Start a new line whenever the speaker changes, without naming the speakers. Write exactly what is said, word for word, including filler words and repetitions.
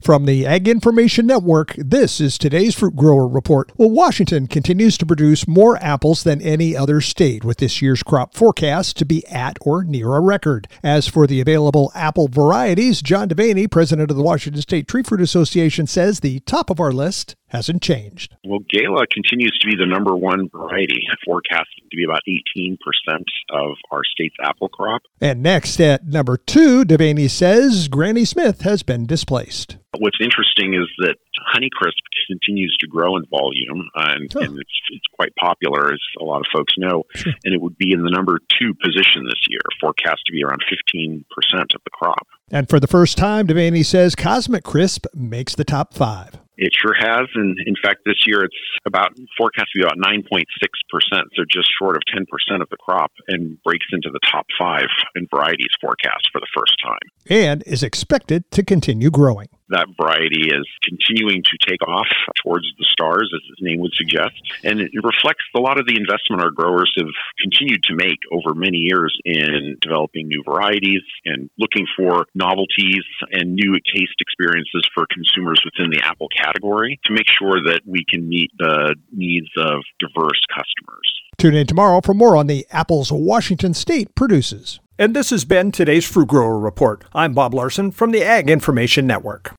From the Ag Information Network, this is today's Fruit Grower Report. Well, Washington continues to produce more apples than any other state, with this year's crop forecast to be at or near a record. As for the available apple varieties, John Devaney, president of the Washington State Tree Fruit Association, says the top of our list hasn't changed.
Well, Gala continues to be the number one variety, forecasted to be about eighteen percent of our state's apple crop.
And next at number two, Devaney says Granny Smith has been displaced.
What's interesting is that Honeycrisp continues to grow in volume, uh, and, huh. and it's, it's quite popular, as a lot of folks know, sure. and it would be in the number two position this year, forecast to be around fifteen percent of the crop.
And for the first time, Devaney says Cosmic Crisp makes the top five.
It sure has, and in fact, this year it's about forecast to be about nine point six percent, so just short of ten percent of the crop, and breaks into the top five in varieties forecast for the first time.
And is expected to continue growing.
That variety is continuing to take off towards the stars, as its name would suggest, and it reflects a lot of the investment our growers have continued to make over many years in developing new varieties and looking for novelties and new taste experiences for consumers within the apple category to make sure that we can meet the needs of diverse customers.
Tune in tomorrow for more on the apples Washington State produces. And this has been today's Fruit Grower Report. I'm Bob Larson from the Ag Information Network.